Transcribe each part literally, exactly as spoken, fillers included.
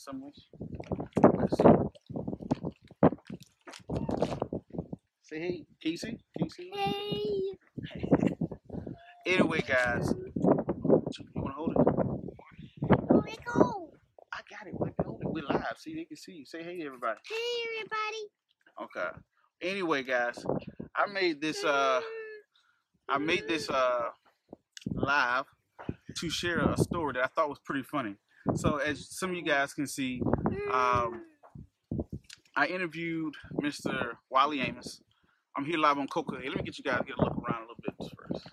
so much. Let's say hey, Casey. Casey. Hey. Anyway, guys, you want to hold it? Where we go? I got it. Let me hold it. We're live. See, they can see you. Say hey, everybody. Hey, everybody. Okay. Anyway, guys, I made this. Uh, I made this uh live to share a story that I thought was pretty funny. So, as some of you guys can see, um, I interviewed Mister Wally Amos. I'm here live on Coca. Hey, let me get you guys get a look around a little bit first.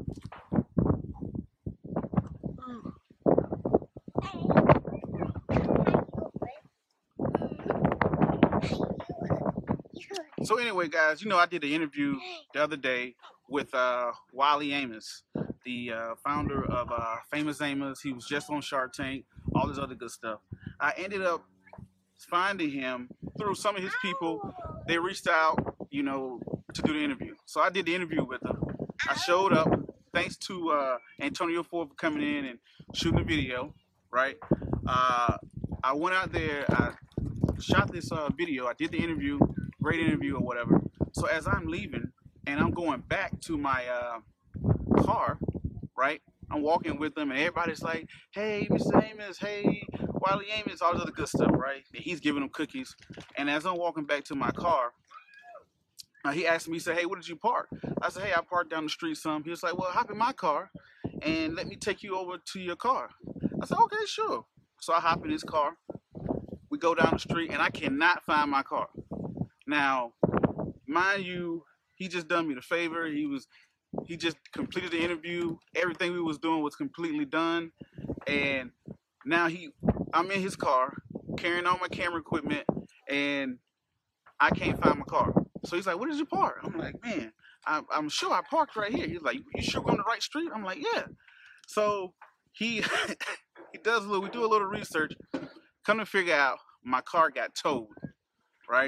So anyway, guys, you know I did an interview the other day with uh, Wally Amos, the uh, founder of uh, Famous Amos. He was just on Shark Tank, all this other good stuff. I ended up finding him through some of his people. They reached out, you know, to do the interview. So I did the interview with him. I showed up, thanks to uh, Antonio Ford for coming in and shooting the video, right? Uh, I went out there, I shot this uh, video, I did the interview, great interview or whatever. So as I'm leaving and I'm going back to my uh, car, right? I'm walking with them and everybody's like, hey, Mister Amos, hey, Wally Amos, all this other good stuff, right? And he's giving them cookies. And as I'm walking back to my car, uh, he asked me, he said, hey, where did you park? I said, hey, I parked down the street some. He was like, well, hop in my car and let me take you over to your car. I said, okay, sure. So I hop in his car. We go down the street and I cannot find my car. Now, mind you, he just done me the favor. He was, he just completed the interview. Everything we was doing was completely done. And now he, I'm in his car, carrying all my camera equipment, and I can't find my car. So he's like, where did you park? I'm like, man, I'm, I'm sure I parked right here. He's like, you sure we're on the right street? I'm like, yeah. So he, he does a little, we do a little research, come to figure out my car got towed, right?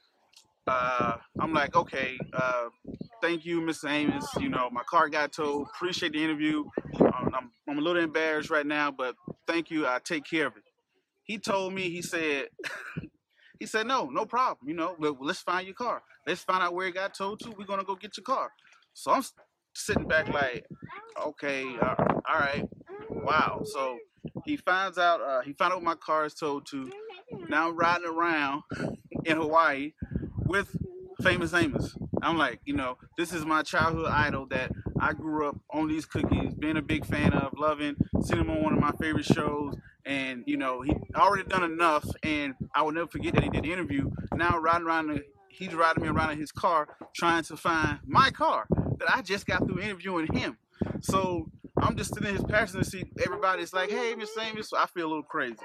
Uh, I'm like, okay, uh, thank you, Mister Amos. You know, my car got towed. Appreciate the interview. Um, I'm, I'm a little embarrassed right now, but thank you. I'll take care of it. He told me, he said, he said, no, no problem. You know, let's find your car. Let's find out where it got towed to. We're going to go get your car. So I'm sitting back like, okay, uh, all right, wow. So he finds out, uh, he found out what my car is towed to. Now I'm riding around in Hawaii with Famous Amos. I'm like, you know, this is my childhood idol that I grew up on these cookies, being a big fan of, loving, seeing him on one of my favorite shows. And, you know, he already done enough, and I will never forget that he did the interview. Now riding around, the, he's riding me around in his car, trying to find my car that I just got through interviewing him. So I'm just sitting in his passenger seat. Everybody's like, hey, Mister Amos. So I feel a little crazy.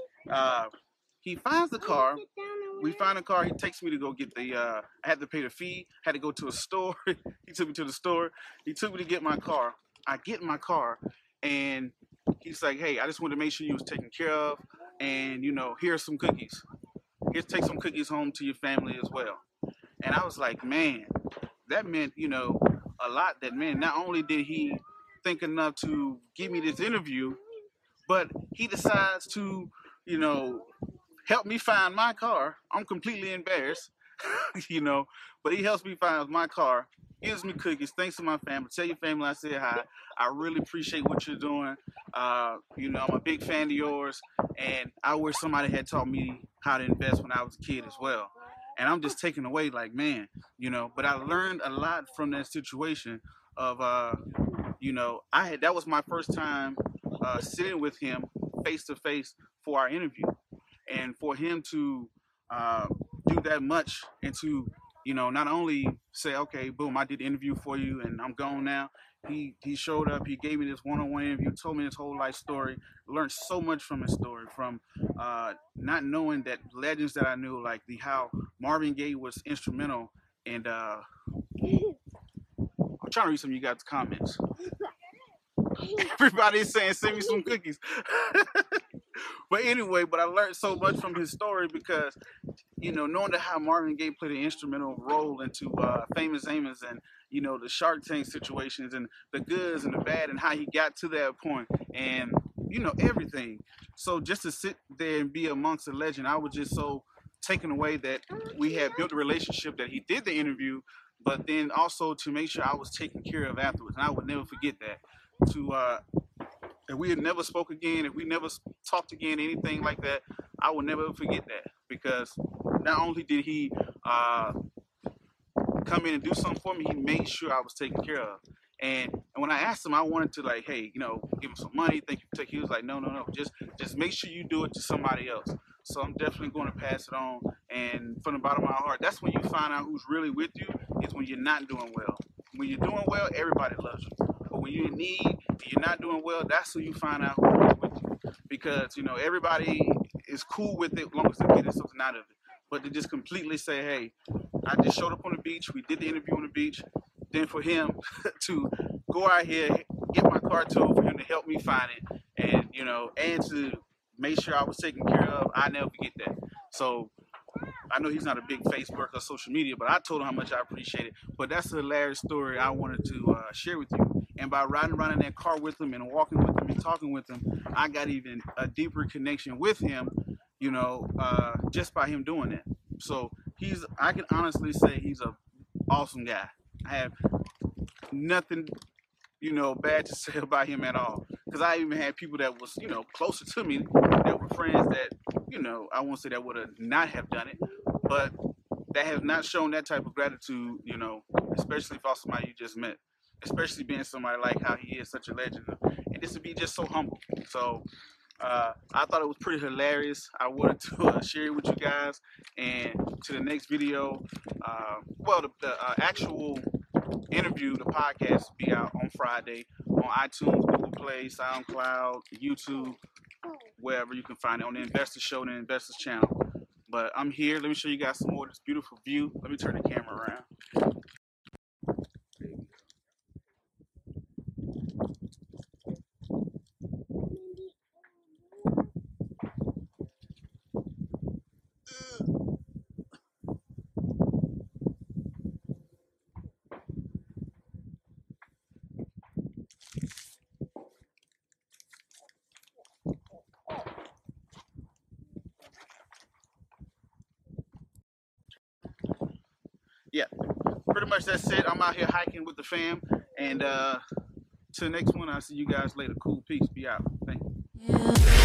Uh, he finds the car. We find a car. He takes me to go get the, uh, I had to pay the fee. Had to go to a store. He took me to the store. He took me to get my car. I get in my car, and he's like, hey, I just wanted to make sure you was taken care of. And, you know, here's some cookies. Here's, take some cookies home to your family as well. And I was like, man, that meant, you know, a lot. That, man, not only did he think enough to give me this interview, but he decides to, you know, help me find my car. I'm completely embarrassed, you know, but he helps me find my car, gives me cookies, thanks to my family. Tell your family I said hi. I really appreciate what you're doing. Uh, you know, I'm a big fan of yours, and I wish somebody had taught me how to invest when I was a kid as well. And I'm just taken away like, man, you know, but I learned a lot from that situation of, uh, you know, I had, that was my first time uh, sitting with him face to face for our interview. And for him to uh, do that much and to, you know, not only say, okay, boom, I did the interview for you and I'm gone now. He he showed up. He gave me this one-on-one interview, told me his whole life story. Learned so much from his story, from uh, not knowing that legends that I knew, like the how Marvin Gaye was instrumental. And uh, I'm trying to read some of you guys' comments. Everybody's saying, send me some cookies. But anyway, but I learned so much from his story because, you know, knowing that how Marvin Gaye played an instrumental role into uh, Famous Amos and, you know, the Shark Tank situations and the goods and the bad and how he got to that point. And, you know, everything. So just to sit there and be amongst a legend, I was just so taken away that we had built a relationship, that he did the interview, but then also to make sure I was taken care of afterwards. And I would never forget that. To uh, if we had never spoke again, if we never talked again, anything like that, I will never forget that, because not only did he uh, come in and do something for me, he made sure I was taken care of. And, and when I asked him, I wanted to, like, hey, you know, give him some money, thank you for taking. He was like, no, no, no, just just make sure you do it to somebody else. So I'm definitely going to pass it on. And from the bottom of my heart, that's when you find out who's really with you, is when you're not doing well. When you're doing well, everybody loves you. But when you're in need and you're not doing well, that's when you find out who's really with you. Because, you know, everybody is cool with it as long as they're getting something out of it. But to just completely say, hey, I just showed up on the beach, we did the interview on the beach, then for him to go out here, get my car towed, for him to help me find it, and, you know, and to make sure I was taken care of, I never forget that. So I know he's not a big Facebook or social media, but I told him how much I appreciate it. But that's a hilarious story I wanted to uh, share with you. And by riding around in that car with him and walking with him and talking with him, I got even a deeper connection with him, you know, uh, just by him doing that. So he's, I can honestly say he's a awesome guy. I have nothing, you know, bad to say about him at all. Because I even had people that was, you know, closer to me, that were friends that, you know, I won't say that would have not have done it, but that have not shown that type of gratitude, you know, especially for somebody you just met, especially being somebody like how he is such a legend, and just to be just so humble. So uh, I thought it was pretty hilarious. I wanted to uh, share it with you guys. And to the next video, uh, well, the, the uh, actual interview, the podcast will be out on Friday on iTunes, Google Play, SoundCloud, YouTube, wherever you can find it, on the Investor Show and the Investors Channel. But I'm here. Let me show you guys some more of this beautiful view. Let me turn the camera around. Yeah, pretty much that's it. I'm out here hiking with the fam. And uh, to the next one, I'll see you guys later. Cool, peace, be out. Thank you.